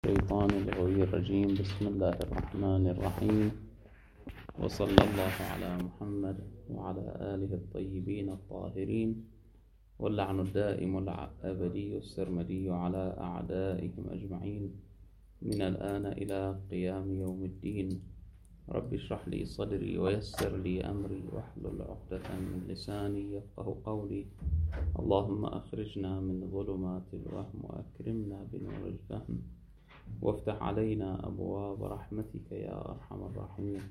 الشيطان الغوي الرجيم. بسم الله الرحمن الرحيم، وصلى الله على محمد وعلى آله الطيبين الطاهرين، واللعن الدائم الأبدي السرمدي على أعدائهم أجمعين من الآن إلى قيام يوم الدين. رب اشرح لي صدري ويسر لي أمري واحلل عقدة من لساني يفقه قولي. اللهم أخرجنا من ظلمات الوهم وأكرمنا بنور الفهم، وافتح علينا أبواب رحمتك يا أرحم الراحمين.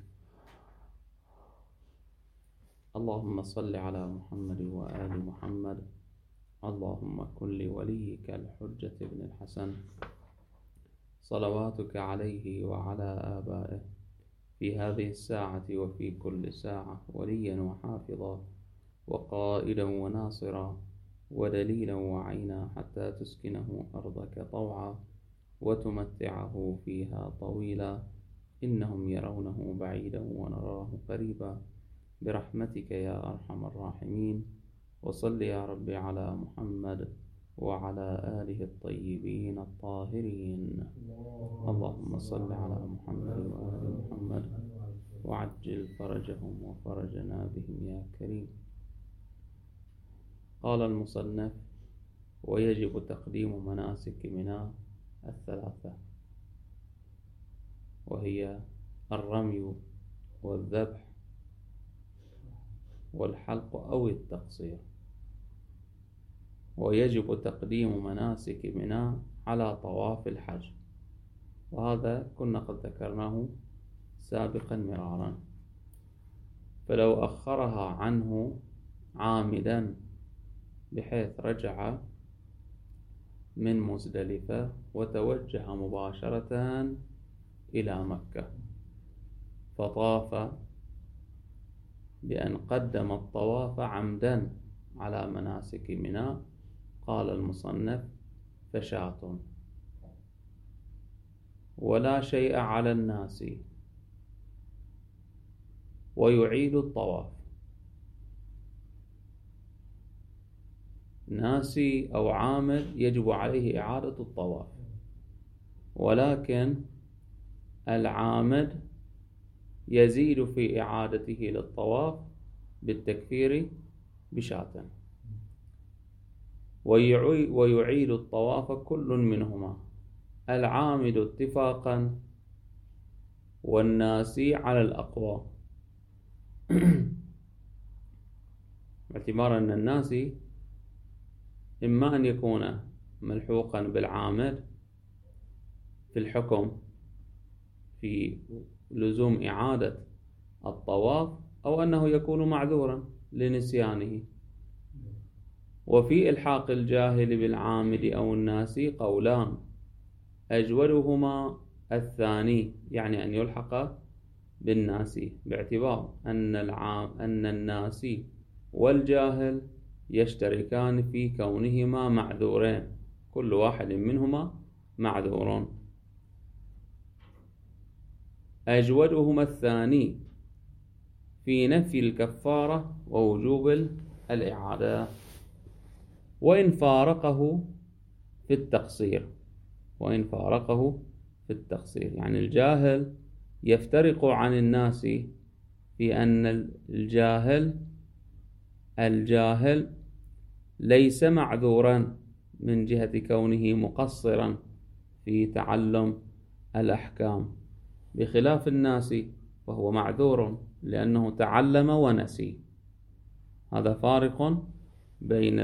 اللهم صل على محمد وآل محمد. اللهم كن لوليك الحجة بن الحسن صلواتك عليه وعلى آبائه في هذه الساعة وفي كل ساعة وليا وحافظا وقائدا وناصرا ودليلا وعينا، حتى تسكنه أرضك طوعا وتمتعه فيها طويلا. إنهم يرونه بعيدا ونراه قريبا برحمتك يا أرحم الراحمين. وصل يا رب على محمد وعلى آله الطيبين الطاهرين. اللهم صل على محمد وآل محمد وعجل فرجهم وفرجنا بهم يا كريم. قال المصنف: ويجب تقديم مناسك منى الثلاثة، وهي الرمي والذبح والحلق أو التقصير. ويجب تقديم مناسك منى على طواف الحج، وهذا كنا قد ذكرناه سابقا مرارا. فلو أخرها عنه عامدا بحيث رجع من مزدلفة وتوجه مباشرة إلى مكة فطاف بأن قدم الطواف عمدا على مناسك منى، قال المصنف: فشاة ولا شيء على الناس، ويعيد الطواف. ناسي أو عامد يجب عليه إعادة الطواف، ولكن العامد يزيد في إعادته للطواف بالتكفير بشاة، ويعيد الطواف كل منهما، العامد اتفاقا والناسي على الأقوى، باعتبار أن الناسي إما أن يكون ملحوقا بالعامد في الحكم في لزوم إعادة الطواف، أو أنه يكون معذورا لنسيانه. وفي إلحاق الجاهل بالعامد أو الناسي قولان، أجودهما الثاني، يعني أن يلحق بالناسي، باعتبار أن الناسي والجاهل يشتركان في كونهما معذورين، كل واحد منهما معذور. أجودهما الثاني في نفي الكفارة ووجوب الإعادة، وإن فارقه في التقصير، يعني الجاهل يفترق عن الناس في أن الجاهل ليس معذورا من جهة كونه مقصرا في تعلم الأحكام، بخلاف الناس فهو معذور لأنه تعلم ونسي. هذا فارق بين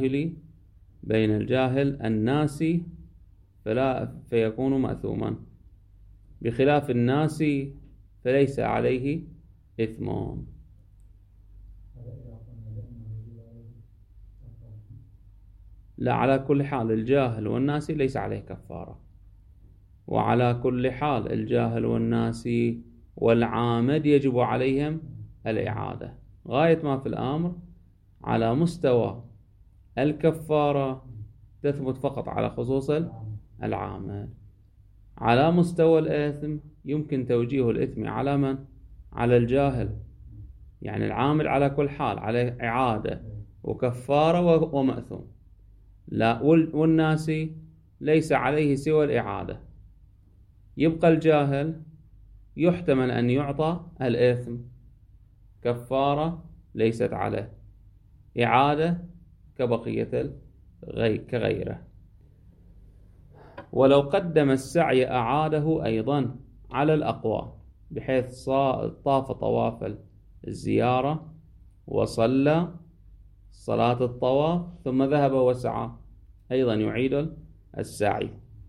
الجاهل الناسي فيكون مأثوما، بخلاف الناس فليس عليه إثم. لا، على كل حال الجاهل والناسي ليس عليه كفارة، وعلى كل حال الجاهل والناسي والعامد يجب عليهم الإعادة. غاية ما في الأمر على مستوى الكفارة تثبت فقط على خصوص العامد. على مستوى الإثم يمكن توجيه الإثم على من؟ على الجاهل، يعني العامد على كل حال عليه إعادة وكفارة ومأثوم. لا، والناسي ليس عليه سوى الإعادة، يبقى الجاهل يحتمل أن يعطى الإثم، كفارة ليست عليه، إعادة كبقية كغيره. ولو قدم السعي أعاده أيضا على الأقوى، بحيث طاف طواف الزيارة وصلى صلاة الطواف ثم ذهب وسعى، أيضا يعيد السعي.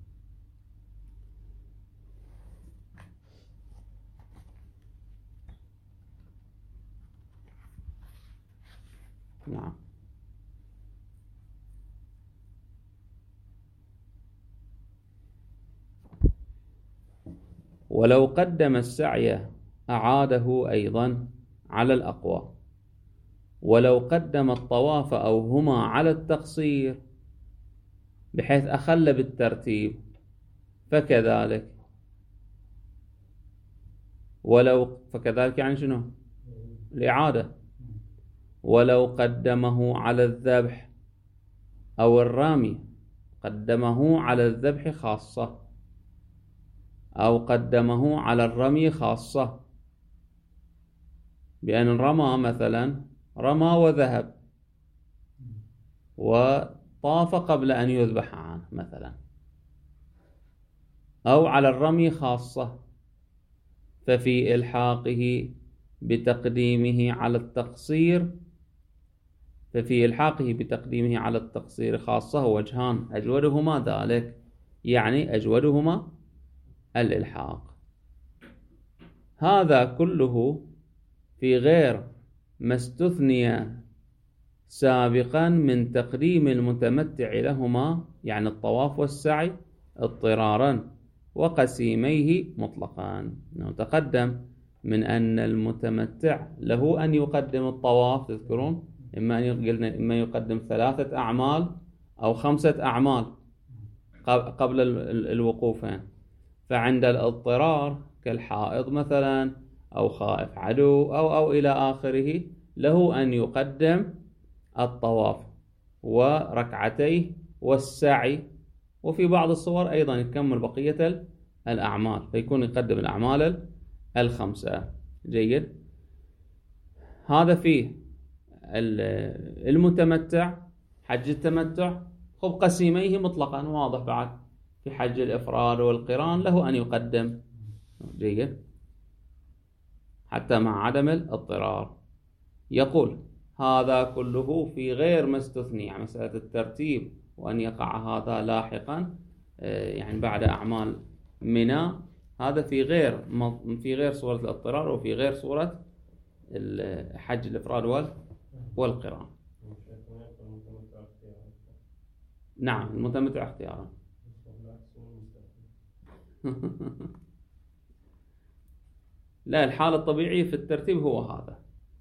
نعم. ولو قدم السعي أعاده أيضا على الأقوى. ولو قدم الطواف أو هما على التقصير بحيث أخل بالترتيب فكذلك. فكذلك يعني شنو؟ الإعادة. ولو قدمه على الذبح أو الرمي، قدمه على الذبح خاصة أو قدمه على الرمي خاصة، بأن رمى مثلا، رمى وذهب وطاف قبل أن يذبح عنه مثلا، أو على الرمي خاصة، ففي إلحاقه بتقديمه على التقصير خاصة وجهان أجودهما ذلك، يعني أجودهما الإلحاق. هذا كله في غير ما استثني سابقا من تقديم المتمتع لهما، يعني الطواف والسعي، اضطرارا وقسيميه مطلقا. تقدم من أن المتمتع له أن يقدم الطواف، تذكرون، إما يقدم 3 أعمال أو 5 أعمال قبل الوقوفين. فعند الاضطرار كالحائض مثلا أو خائف عدو أو إلى آخره، له أن يقدم الطواف وركعتيه والسعي، وفي بعض الصور أيضا يكمل بقية الأعمال، فيكون يقدم الأعمال 5. جيد. هذا فيه المتمتع، حج التمتع، خب قسيميه مطلقا واضح. بعد في حج الإفراد والقران له أن يقدم. جيد. حتى مع عدم الاضطرار. يقول هذا كله في غير ما استثني، يعني مسألة الترتيب وأن يقع هذا لاحقا يعني بعد أعمال منى، هذا في غير صورة الاضطرار وفي غير صورة حج الإفراد والقران. نعم، المتمتع اختيارا. لا، الحالة الطبيعية في الترتيب هو هذا،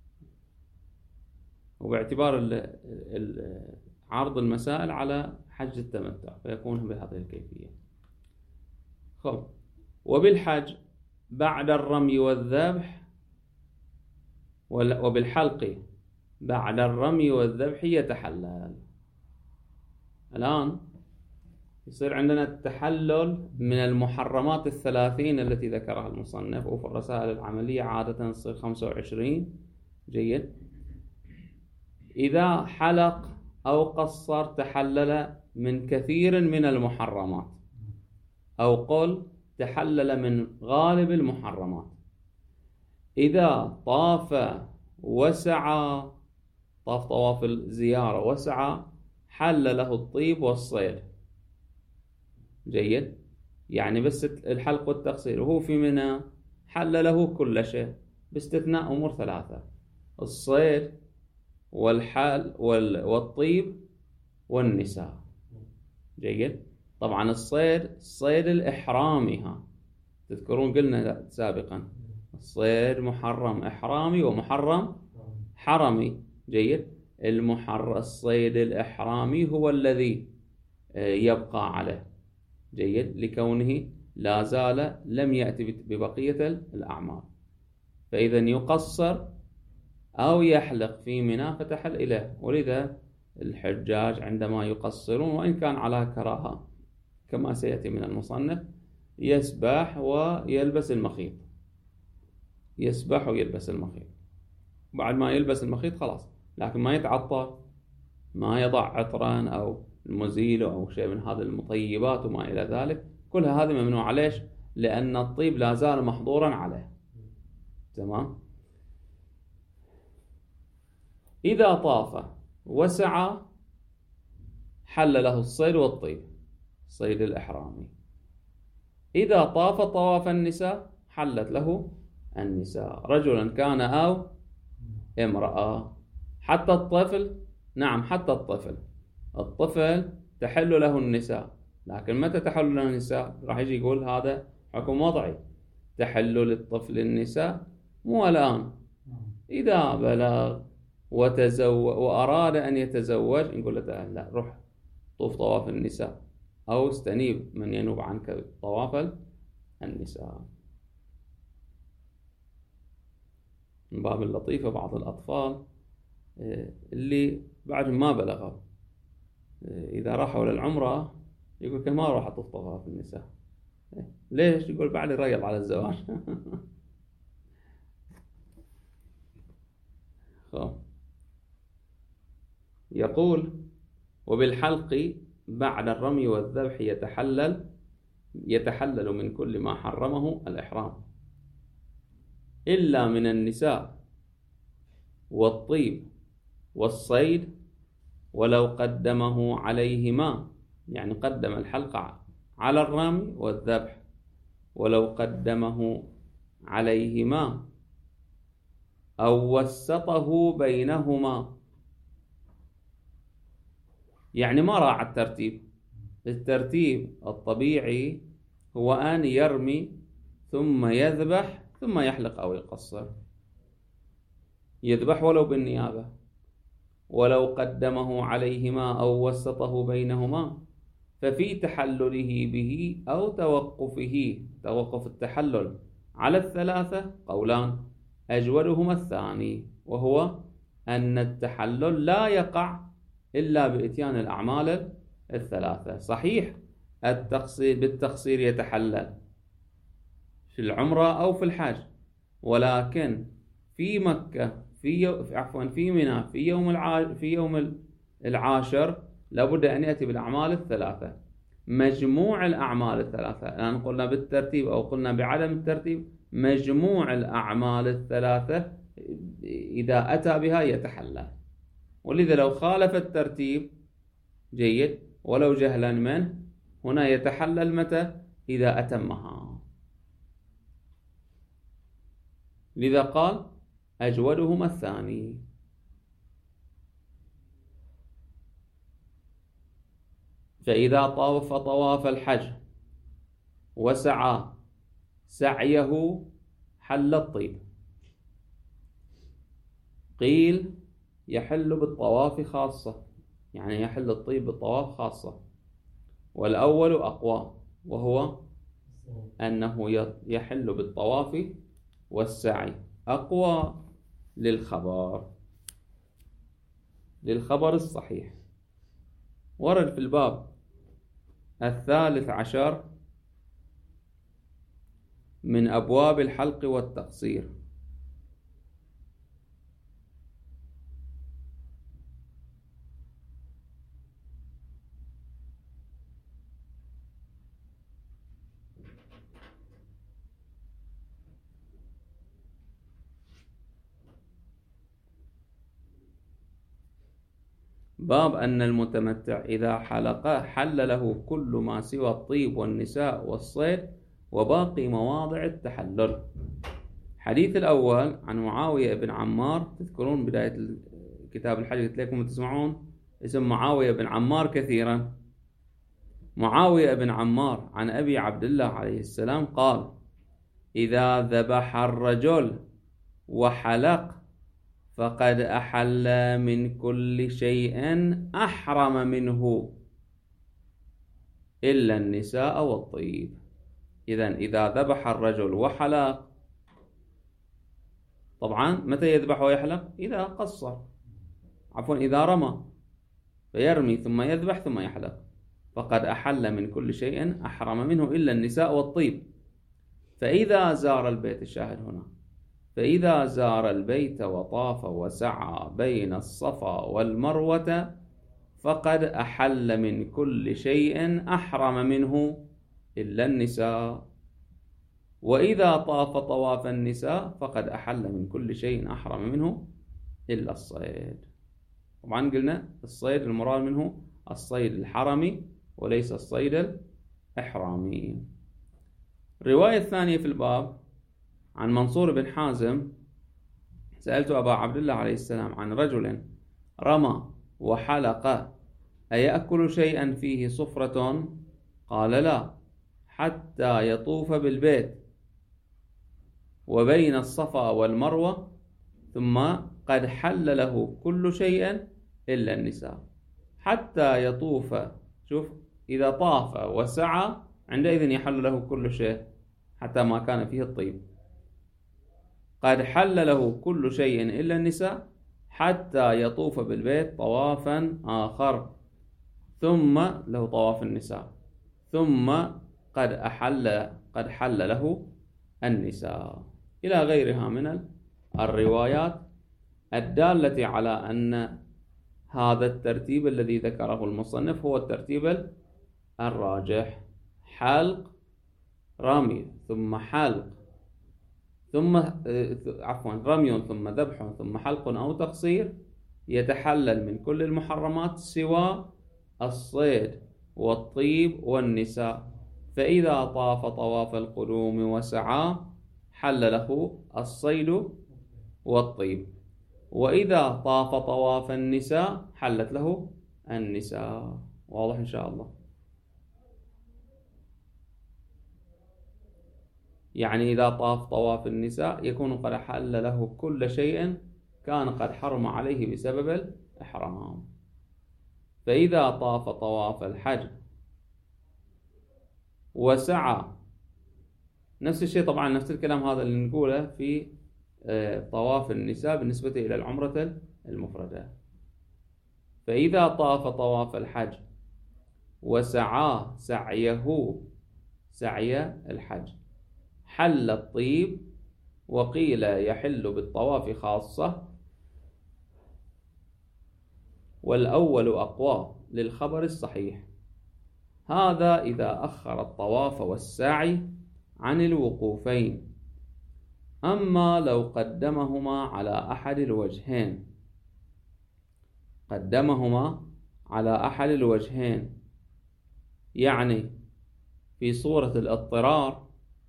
وباعتبار عرض المسائل على حج التمتع فيكون بهذه الكيفية. خب. وبالحج بعد الرمي والذبح وبالحلق بعد الرمي والذبح يتحلل. الآن يصير عندنا التحلل من المحرمات 30 التي ذكرها المصنف، وفي الرسائل العملية عادة تصير 25. جيد. إذا حلق أو قصر تحلل من كثير من المحرمات، أو قل تحلل من غالب المحرمات. إذا طاف وسعى، طاف طواف الزيارة وسعى، حل له الطيب والصيد. جيد. يعني بس الحلق والتقصير، وهو في منى حل له كل شيء باستثناء أمور 3: الصيد والحال والطيب والنساء. جيد. طبعا الصيد الإحرامي، تذكرون قلنا سابقا الصيد محرم إحرامي ومحرم حرمي. جيد. الصيد الإحرامي هو الذي يبقى عليه. جيد. لكونه لا زال لم يأتي ببقية الأعمال، فإذا يقصر أو يحلق في منى فتحل إليه. ولذا الحجاج عندما يقصرون، وإن كان على كراهة كما سيأتي من المصنف، يسبح ويلبس المخيط، يسبح ويلبس المخيط. بعد ما يلبس المخيط خلاص، لكن ما يتعطر، ما يضع عطرا أو المزيل أو شيء من هذه المطيبات وما إلى ذلك، كلها هذه ممنوع. ليش؟ لأن الطيب لا زال محظورا عليه. تمام. إذا طاف وسعى حل له الصيد والطيب، صيد الإحرامي. إذا طاف طواف النساء حلت له النساء، رجلا كان أو امرأة. حتى الطفل، نعم حتى الطفل تحل له النساء، لكن متى تحل له النساء؟ راح يجي يقول هذا حكم وضعي، تحل للطفل النساء مو الآن، إذا بلغ وتزوج وأراد أن يتزوج نقول له لا، روح طوف طواف النساء أو استنيب من ينوب عنك طواف النساء. من باب اللطيفة بعض الأطفال اللي بعد ما بلغوا إذا راحوا للعمرة يقول ما أروح أطوف طواف النساء. ليش؟ يقول بعد يريض على الزواج. يقول وبالحلق بعد الرمي والذبح يتحلل من كل ما حرمه الإحرام إلا من النساء والطيب والصيد، ولو قدمه عليهما، يعني قدم الحلق على الرمي والذبح، ولو قدمه عليهما أو وسطه بينهما، يعني ما راعى الترتيب. الترتيب الطبيعي هو أن يرمي ثم يذبح ثم يحلق أو يقصر، يذبح ولو بالنيابة. ولو قدمه عليهما أو وسطه بينهما ففي تحلله به أو توقف التحلل على الثلاثة قولان، أجودهما الثاني، وهو أن التحلل لا يقع إلا بإتيان الأعمال الثلاثة. صحيح بالتقصير يتحلل في العمرة أو في الحج، ولكن في مكة في منى في يوم العاشر لابد أن يأتي بالأعمال الثلاثة، مجموع الأعمال الثلاثة. الآن قلنا بالترتيب أو قلنا بعدم الترتيب، مجموع الأعمال الثلاثة إذا أتى بها يتحلل. ولذا لو خالف الترتيب جيد ولو جهلا منه، هنا يتحلل متى؟ إذا أتمها. لذا قال أجودهما الثاني. فإذا طاف طواف الحج وسعى سعيه حل الطيب. قيل يحل بالطواف خاصة، يعني يحل الطيب بالطواف خاصة، والأول أقوى، وهو أنه يحل بالطواف والسعي، أقوى للخبر الصحيح. ورد في الباب 13 من أبواب الحلق والتقصير. باب أن المتمتع إذا حلق حل له كل ما سوى الطيب والنساء والصيد وباقي مواضع التحلل. حديث الأول عن معاوية بن عمار، تذكرون بداية كتاب الحج قلت لكم تسمعون اسم معاوية بن عمار كثيرا. معاوية بن عمار عن أبي عبد الله عليه السلام قال: إذا ذبح الرجل وحلق فقد أحل من كل شيء أحرم منه إلا النساء والطيب. إذا ذبح الرجل وحلق، طبعا متى يذبح ويحلق؟ إذا قصر، إذا رمى فيرمي ثم يذبح ثم يحلق. فقد أحل من كل شيء أحرم منه إلا النساء والطيب. فإذا زار البيت، الشاهد هنا، فإذا زار البيت وطاف وسعى بين الصفا والمروة فقد أحل من كل شيء أحرم منه إلا النساء. وإذا طاف طواف النساء فقد أحل من كل شيء أحرم منه إلا الصيد. طبعا قلنا الصيد المراد منه الصيد الحرمي وليس الصيد الإحرامي. الرواية الثانية في الباب عن منصور بن حازم: سألت أبا عبد الله عليه السلام عن رجل رمى وحلق أيأكل شيئا فيه صفرة؟ قال: لا، حتى يطوف بالبيت وبين الصفا والمروة ثم قد حل له كل شيء إلا النساء. حتى يطوف، شوف، إذا طاف وسعى عندئذ يحل له كل شيء حتى ما كان فيه الطيب. قد حل له كل شيء إلا النساء حتى يطوف بالبيت طوافا آخر ثم له طواف النساء، ثم قد حل له النساء، إلى غيرها من الروايات الدالة على أن هذا الترتيب الذي ذكره المصنف هو الترتيب الراجح: حلق، رمي، ثم حلق، ثم رمي ثم ذبح ثم حلق أو تقصير، يتحلل من كل المحرمات سوى الصيد والطيب والنساء. فإذا طاف طواف القدوم وسعى حل له الصيد والطيب، وإذا طاف طواف النساء حلت له النساء. واضح إن شاء الله؟ يعني إذا طاف طواف النساء يكون قد حل له كل شيء كان قد حرم عليه بسبب الإحرام. فإذا طاف طواف الحج وسعى، نفس الشيء طبعا، نفس الكلام هذا اللي نقوله في طواف النساء بالنسبة إلى العمرة المفردة. فإذا طاف طواف الحج وسعى سعي الحج حل الطيب، وقيل يحل بالطواف خاصة، والأول أقوى للخبر الصحيح. هذا إذا أخر الطواف والسعي عن الوقوفين. أما لو قدمهما على أحد الوجهين، يعني في صورة الاضطرار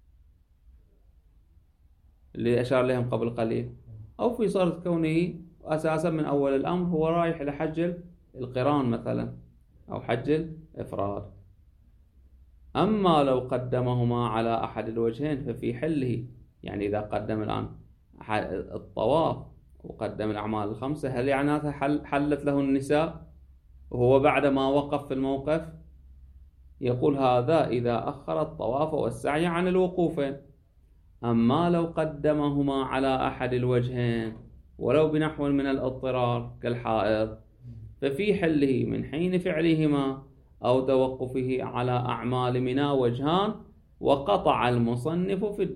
اللي أشار لهم قبل قليل، أو في صورة كونه أساسا من أول الأمر هو رايح إلى حج القران مثلا أو حج الإفراد. أما لو قدمهما على أحد الوجهين ففي حله، يعني إذا قدم الآن الطواف وقدم الأعمال الخمسة، هل يعني هذا حلت له النساء وهو بعد ما وقف في الموقف؟ يقول هذا إذا أخر الطواف والسعي عن الوقوفين. أما لو قدمهما على أحد الوجهين ولو بنحو من الاضطرار كالحائض ففي حله من حين فعلهما أو توقفه على أعمال منى وجهان. وقطع المصنف في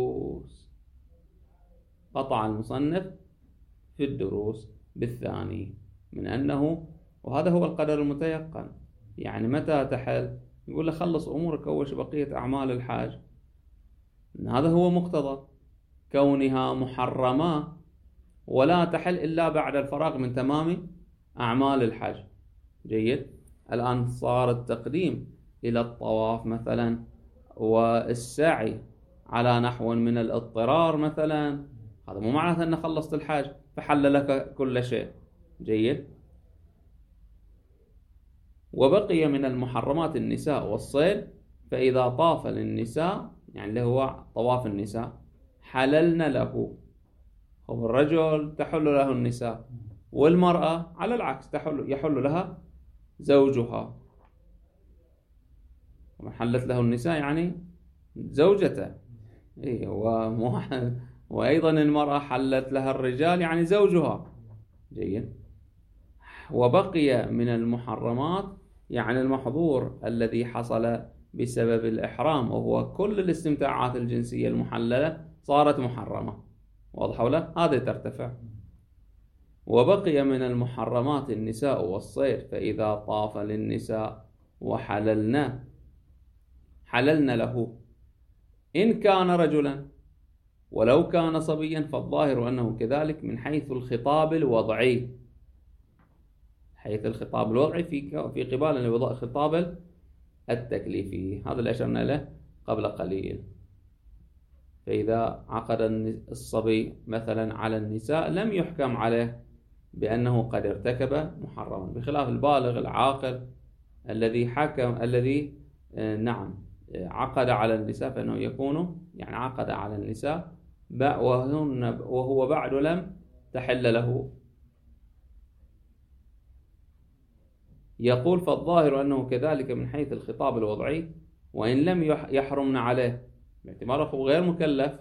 الدروس بالثاني، من أنه، وهذا هو القدر المتيقن، يعني متى تحل؟ يقول له خلص أمورك أول شيء بقية أعمال الحاج. هذا هو مقتضى كونها محرمة ولا تحل إلا بعد الفراغ من تمام أعمال الحج. جيد. الآن صار التقديم إلى الطواف مثلا والسعي على نحو من الاضطرار مثلا، هذا مو معناته أن خلصت الحج فحل لك كل شيء. جيد. وبقي من المحرمات النساء والصيد، فإذا طاف للنساء، يعني اللي هو طواف النساء، حللن له. هو الرجل تحل له النساء، والمرأة على العكس يحل لها زوجها. ومن حلت له النساء يعني زوجته. وأيضا المرأة حلت لها الرجال يعني زوجها. جيد. وبقي من المحرمات يعني المحظور الذي حصل بسبب الإحرام وهو كل الاستمتاعات الجنسية المحللة صارت محرمة، واضح ولا؟ هذه ترتفع. وبقي من المحرمات النساء والصيد، فإذا طاف للنساء وحللنا له إن كان رجلا، ولو كان صبيا فالظاهر أنه كذلك من حيث الخطاب الوضعي، حيث الخطاب الوضعي في قبال الخطاب التكليفي، هذا اللي أشرنا له قبل قليل. فإذا عقد الصبي مثلا على النساء لم يحكم عليه بأنه قد ارتكب محرما، بخلاف البالغ العاقل الذي عقد على النساء، فإنه يكون يعني عقد على النساء وهو بعد لم تحل له. يقول فالظاهر أنه كذلك من حيث الخطاب الوضعي، وإن لم يحرمن عليه باعتباره غير مكلف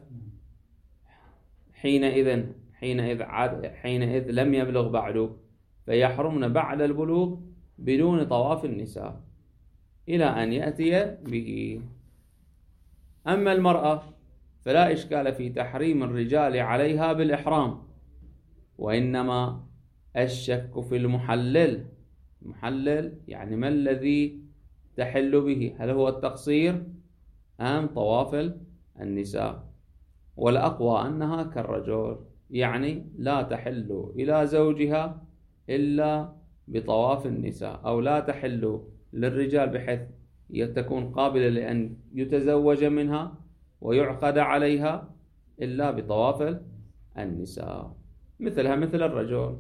حينئذ لم يبلغ بعد، فيحرمن بعد البلوغ بدون طواف النساء إلى أن يأتي به. أما المرأة فلا إشكال في تحريم الرجال عليها بالإحرام، وإنما الشك في المحلل يعني ما الذي تحل به، هل هو التقصير أم طواف النساء؟ والأقوى أنها كالرجل، يعني لا تحل إلى زوجها إلا بطواف النساء، أو لا تحل للرجال بحيث تكون قابلة لأن يتزوج منها ويعقد عليها إلا بطواف النساء، مثلها مثل الرجل.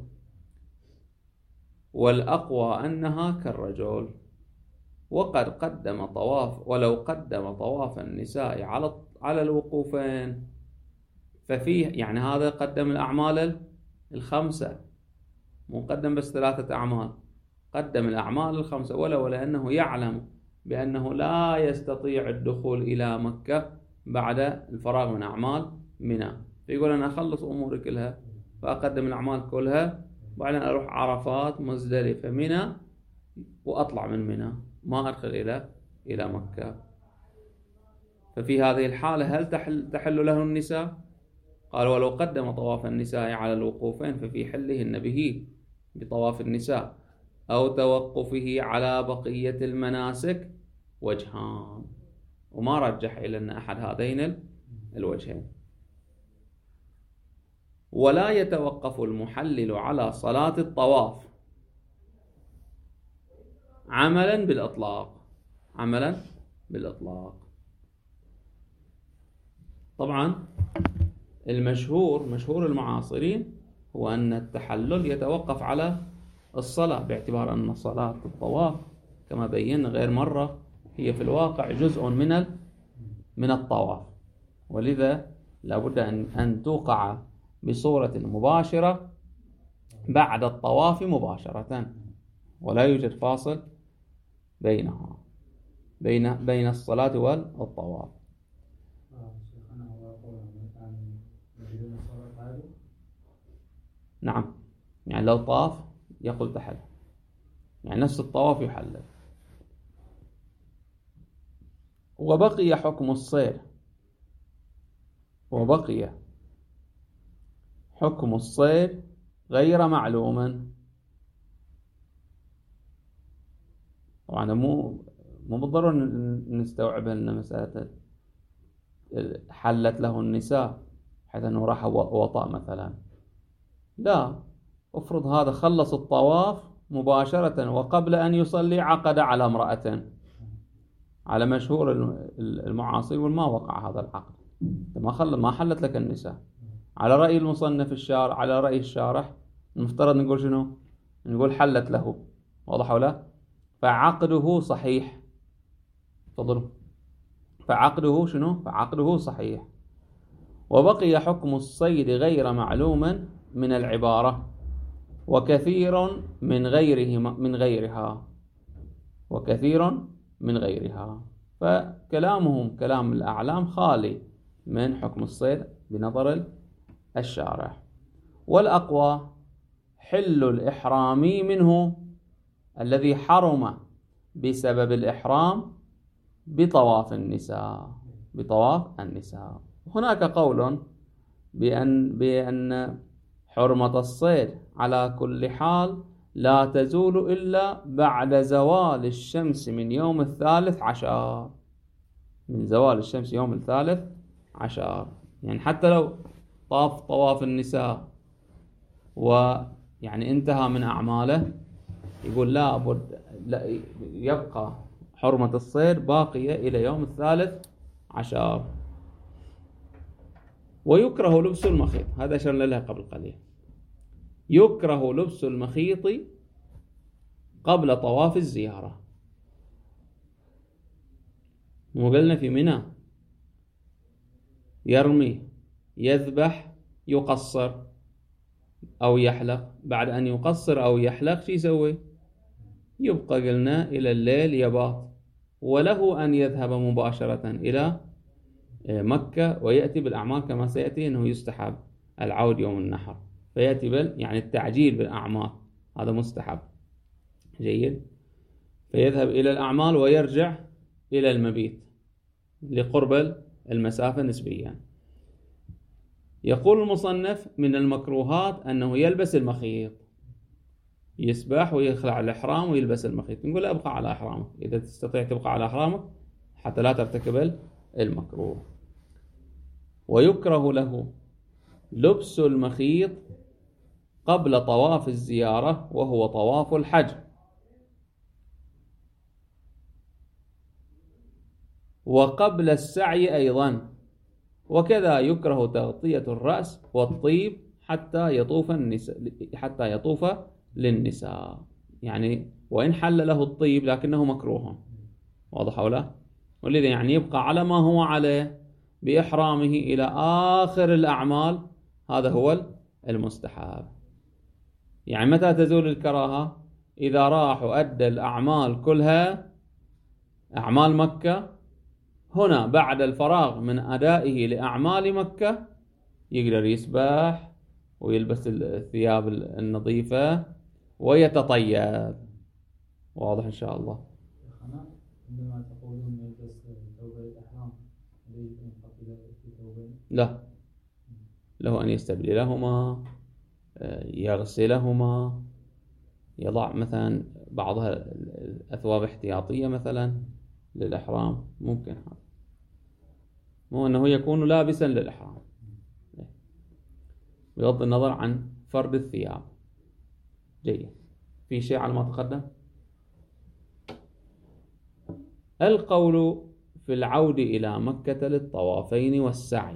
والأقوى أنها كالرجل. وقد قدم ولو قدم طواف النساء على الوقوفين ففيه، يعني هذا قدم الأعمال الخمسة، مو قدم بس 3 أعمال، قدم الأعمال الخمسة، ولأنه يعلم بأنه لا يستطيع الدخول إلى مكة بعد الفراغ من أعمال منى، فيقول أنا أخلص أموري كلها فأقدم الأعمال كلها، وبعدين أروح عرفات مزدلفة منى وأطلع من منى، ما أدخل إلى مكة. ففي هذه الحالة هل تحل له النساء؟ قال ولو قدم طواف النساء على الوقوفين ففي حلهن به بطواف النساء أو توقفه على بقية المناسك وجهان، وما رجح إلى أن أحد هذين الوجهين. ولا يتوقف المحلل على صلاة الطواف عملا بالإطلاق. طبعا مشهور المعاصرين هو أن التحلل يتوقف على الصلاة، باعتبار أن صلاة الطواف كما بينا غير مرة هي في الواقع جزء من الطواف، ولذا لابد أن توقع بصورة مباشرة بعد الطواف مباشرة، ولا يوجد فاصل بينها بين الصلاة والطواف. نعم، يعني لو طاف يقول تحل، يعني نفس الطواف يحلل. وبقي حكم الصيد غير معلوم. طبعا مو بالضرورة نستوعب أن مسألة حلت له النساء حيث أنه راح وطأ مثلا، لا، افرض هذا خلص الطواف مباشرة وقبل أن يصلي عقد على امرأة، على مشهور المعاصر، وما وقع هذا العقد، ما حلت لك النساء. على رأي المصنف على رأي الشارح المفترض نقول شنو؟ نقول حلت له، واضح ولا؟ فعقده صحيح. تفضلوا. فعقده شنو؟ فعقده صحيح. وبقي حكم الصيد غير معلوم من العبارة، وكثير من غيرها، فكلامهم كلام الأعلام خالي من حكم الصيد بنظر الشارح. والأقوى حل الإحرامي منه الذي حرم بسبب الإحرام بطواف النساء. هناك قول بأن حرمة الصيد على كل حال لا تزول إلا بعد زوال الشمس من يوم 13، من زوال الشمس يوم 13. يعني حتى لو طاف طواف النساء ويعني انتهى من أعماله، يقول لا بد يبقى حرمة الصيد باقية إلى يوم 13. ويكره لبس المخيط، هذا أشرنا لها قبل قليل. يكره لبس المخيط قبل طواف الزيارة. وقلنا في منى يرمي، يذبح، يقصر أو يحلق. بعد أن يقصر أو يحلق شو يسوي؟ يبقى قلنا إلى الليل يبات، وله أن يذهب مباشرة إلى مكة ويأتي بالأعمال كما سيأتي أنه يستحب العود يوم النحر، فيأتي يعني التعجيل بالأعمال، هذا مستحب. جيد. فيذهب إلى الأعمال ويرجع إلى المبيت لقرب المسافة نسبيا. يقول المصنف من المكروهات أنه يلبس المخيط، يسبح ويخلع الإحرام ويلبس المخيط. نقول أبقى على إحرامك إذا تستطيع، تبقى على إحرامك حتى لا ترتكب المكروه. ويكره له لبس المخيط قبل طواف الزيارة وهو طواف الحج، وقبل السعي أيضا. وكذا يكره تغطية الرأس والطيب حتى يطوف للنساء. يعني وإن حل له الطيب لكنه مكروه، واضح أو لا؟ ولذا يعني يبقى على ما هو عليه بإحرامه إلى آخر الأعمال، هذا هو المستحب. يعني متى تزول الكراهة؟ إذا راح وأدى الأعمال كلها، أعمال مكة، هنا بعد الفراغ من أدائه لأعمال مكة يقدر يسبح ويلبس الثياب النظيفة ويتطيب. واضح إن شاء الله؟ عندما تقولون يلبس ثوب الإحرام، لا، له أن يستبدلهما، يغسلهما، يضع مثلا بعضها الأثواب احتياطية مثلا للإحرام، ممكن هذا، مو أنه يكون لابسا للإحرام، بغض النظر عن فرد الثياب. جيد. في شيء على ما تقدم؟ القول في العود إلى مكة للطوافين والسعي.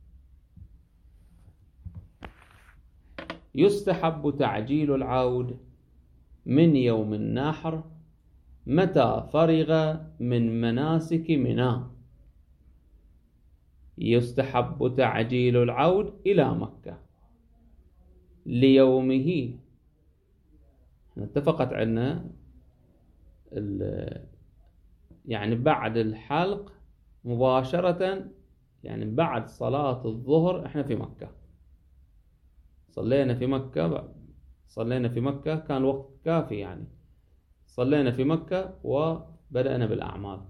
يستحب تعجيل العود من يوم النحر متى فرغ من مناسك منى. يستحب تعجيل العود إلى مكة ليومه. اتفقت عنا يعني بعد الحلق مباشرة، يعني بعد صلاة الظهر احنا في مكة، صلينا في مكة كان وقت كافي، يعني صلينا في مكة وبدأنا بالأعمال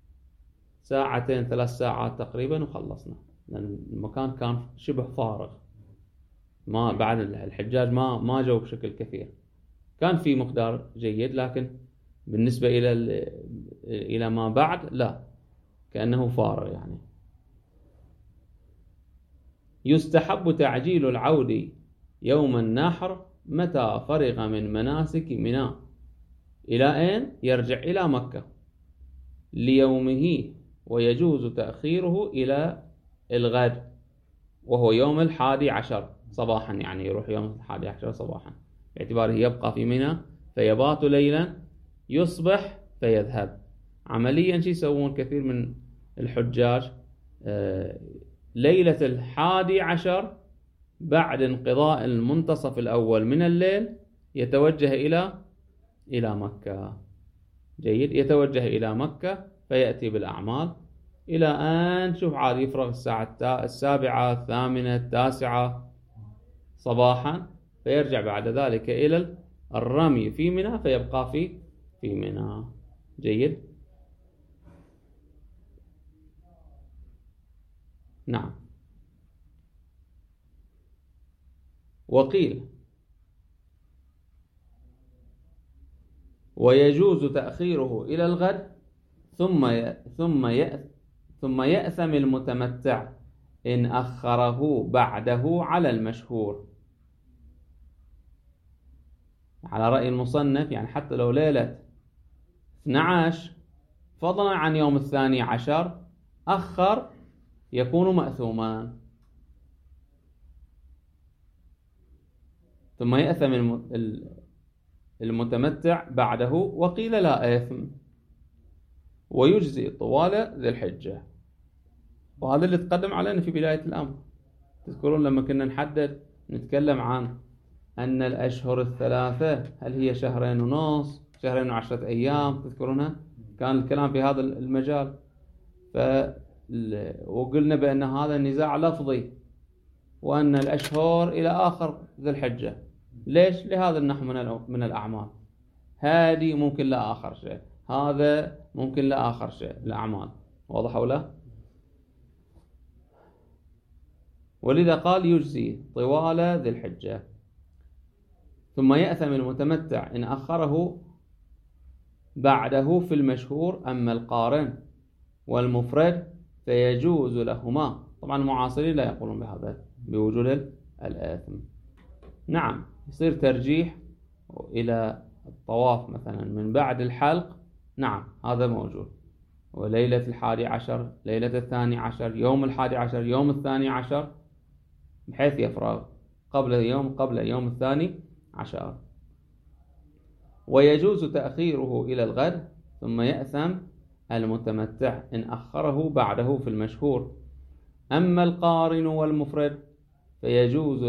2 3 ساعات تقريبا وخلصنا، لأن المكان كان شبه فارغ، ما بعد الحجاج ما جو بشكل كثير، كان في مقدار جيد، لكن بالنسبة إلى ما بعد لا، كأنه فارغ يعني. يستحب تعجيل العود يوم النحر متى فرغ من مناسك منى. إلى أين؟ يرجع إلى مكة ليومه، ويجوز تأخيره إلى الغد وهو يوم 11 صباحا، يعني يروح يوم 11 صباحا باعتباره يبقى في منى فيبات ليلا، يصبح فيذهب. عمليا شو يسوون كثير من الحجاج؟ ليلة 11 بعد انقضاء المنتصف الأول من الليل يتوجه إلى مكة. جيد. يتوجه إلى مكة فيأتي بالأعمال إلى أن شوف عاد يفرغ الساعة 7 8 9 صباحا، فيرجع بعد ذلك إلى الرمي في منى، فيبقى في منى. جيد. نعم. وقيل ويجوز تأخيره إلى الغد ثم يأثم المتمتع إن أخره بعده على المشهور، على رأي المصنف، يعني حتى لو ليلة 12 فضلا عن يوم 12 أخر يكون مأثوما. ثم يأثم المتمتع بعده. وقيل لا إثم ويجزي طوال ذي الحجة. وهذا اللي تقدم علينا في بداية الأمر. تذكرون لما كنا نتكلم عن أن الأشهر الثلاثة هل هي 2.5 شهر، 2 و10 أيام، تذكرونها؟ كان الكلام في هذا المجال. وقلنا بأن هذا نزاع لفظي، وأن الأشهر إلى آخر ذي الحجة. ليش؟ لهذا النحو من الأعمال. هذه ممكن لا آخر شيء، هذا ممكن لا آخر شيء، الأعمال. واضح ولا؟ ولذا قال يجزي طوال ذي الحجة. ثم يأثم المتمتع إن أخره بعده في المشهور. أما القارن والمفرد فيجوز لهما. طبعا المعاصرين لا يقولون بهذا، بوجود الآثم. نعم، يصير ترجيح إلى الطواف مثلا من بعد الحلق. نعم، هذا موجود. وليلة 11، ليلة 12، يوم 11، يوم 12، بحيث يفرغ قبل يوم 12. ويجوز تأخيره إلى الغد ثم يأثم المتمتع إن أخره بعده في المشهور. أما القارن والمفرد فيجوز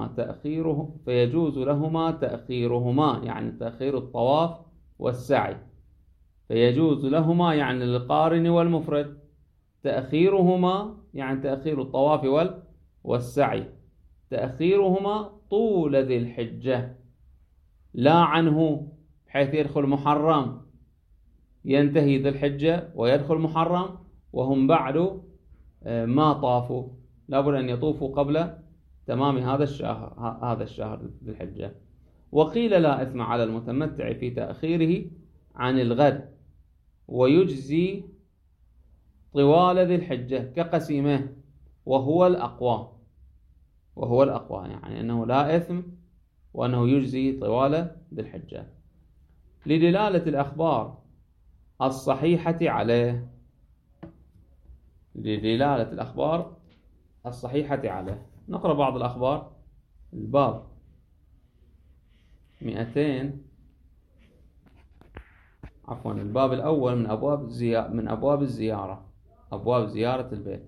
لهما تأخيرهما، يعني تأخير الطواف والسعي. فيجوز لهما يعني للقارن والمفرد تأخيرهما، يعني تأخير الطواف والسعي، تأخيرهما طول ذي الحجة، لا عنه، بحيث يدخل محرم ينتهي ذي الحجة ويدخل محرم وهم بعد ما طافوا. لابد أن يطوفوا قبل تمام هذا الشهر ذي الحجة. وقيل لا إثم على المتمتع في تأخيره عن الغد ويجزي طوال ذي الحجة كقسيمه، وهو الأقوى، يعني أنه لا إثم وأنه يجزي طوال ذي الحجة لدلالة الأخبار الصحيحة عليه. نقرأ بعض الأخبار. الباب 200، الباب الأول من أبواب الزيارة، أبواب زيارة البيت.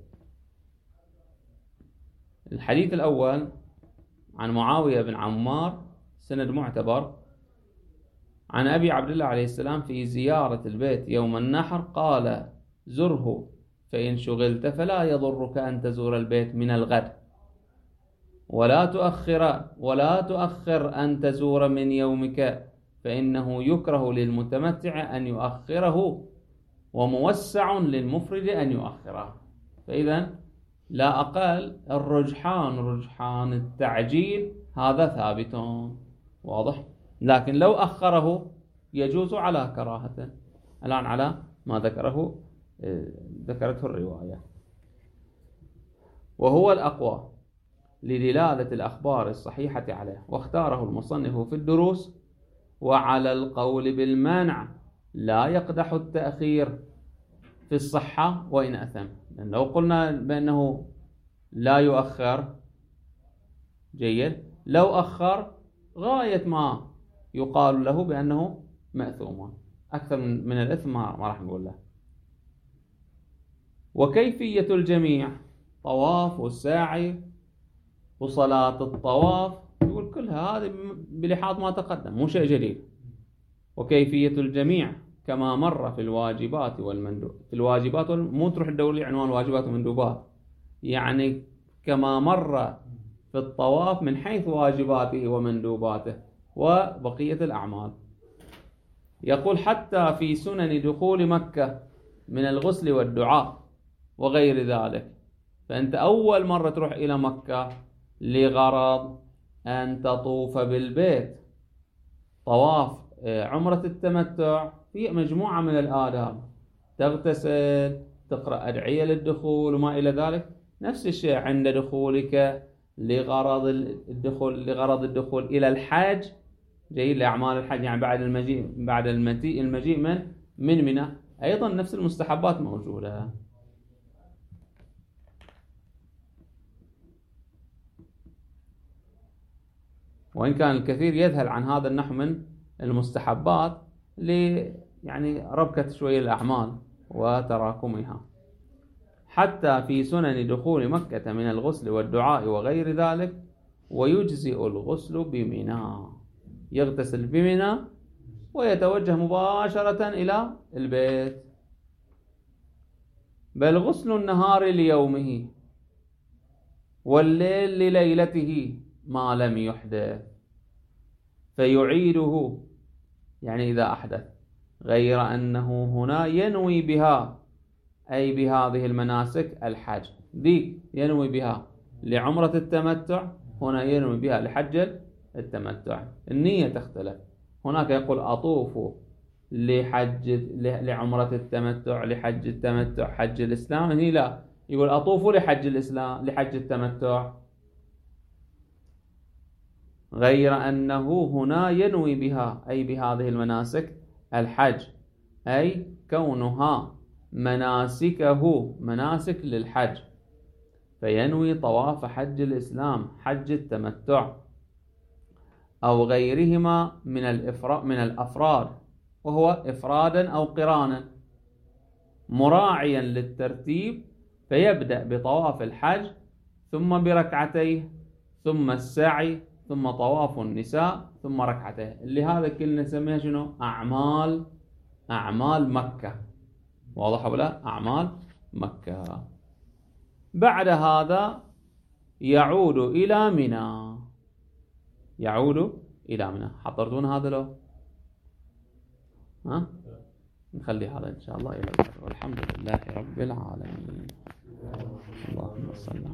الحديث الأول عن معاوية بن عمار، سند معتبر، عن أبي عبد الله عليه السلام في زيارة البيت يوم النحر قال: زره فإن شغلت فلا يضرك أن تزور البيت من الغد، ولا تؤخر أن تزور من يومك، فإنه يكره للمتمتع أن يؤخره، وموسع للمفرد أن يؤخره. فإذا لا أقل رجحان التعجيل هذا ثابت، واضح. لكن لو أخره يجوز على كراهته. الآن على ما ذكرته الرواية. وهو الأقوى لدلالة الأخبار الصحيحة عليه، واختاره المصنف في الدروس. وعلى القول بالمنع لا يقدح التأخير في الصحة وإن أثم. لأن لو قلنا بأنه لا يؤخر جيد، لو أخر غاية ما يقال له بأنه مأثوم، أكثر من الإثم ما راح نقول له. وكيفية الجميع، طواف والساعي وصلاة الطواف، يقول كلها هذه بلحاظ ما تقدم، مو شيء جديد. وكيفية الجميع كما مر في الواجبات والمندوب، في الواجبات مو تروح تدور لي عنوان واجبات ومندوبات، يعني كما مر في الطواف من حيث واجباته ومندوباته وبقية الأعمال. يقول حتى في سنن دخول مكة من الغسل والدعاء وغير ذلك. فأنت أول مرة تروح إلى مكة لغرض أن تطوف بالبيت، طواف عمرة التمتع في مجموعة من الآداب، تغتسل، تقرأ أدعية للدخول وما إلى ذلك. نفس الشيء عند دخولك لغرض الدخول إلى الحج، جيد، لأعمال الحج، يعني بعد المجيء من منى، أيضا نفس المستحبات موجودة. وإن كان الكثير يذهل عن هذا النحو من المستحبات يعني ربكة شوية الأعمال وتراكمها. حتى في سنن دخول مكة من الغسل والدعاء وغير ذلك، ويجزئ الغسل بمنى، يغتسل بمنى ويتوجه مباشرة إلى البيت. بل غسل النهار ليومه والليل لليلته ما لم يحدث، فيعيده يعني إذا أحدث، غير أنه هنا ينوي بها، أي بهذه المناسك الحج، دي ينوي بها لعمرة التمتع، هنا ينوي بها لحج التمتع، النية تختلف. هناك يقول أطوف لعمرة التمتع، لحج التمتع، حج الإسلام. هنا لا، يقول أطوف لحج الإسلام، لحج التمتع، غير أنه هنا ينوي بها، أي بهذه المناسك الحج، أي كونها مناسك للحج، فينوي طواف حج الإسلام، حج التمتع، أو غيرهما من الأفراد، وهو إفرادا أو قرانا، مراعيا للترتيب، فيبدأ بطواف الحج ثم بركعتيه ثم السعي ثم طواف النساء ثم ركعتيه، اللي هذا كلنا نسميها شنو؟ أعمال مكة. واضح ولا؟ أعمال مكة. بعد هذا يعود إلى منى، حضرتون هذا لو؟ نخلي هذا إن شاء الله إلى الآخر. والحمد لله رب العالمين. اللهم صل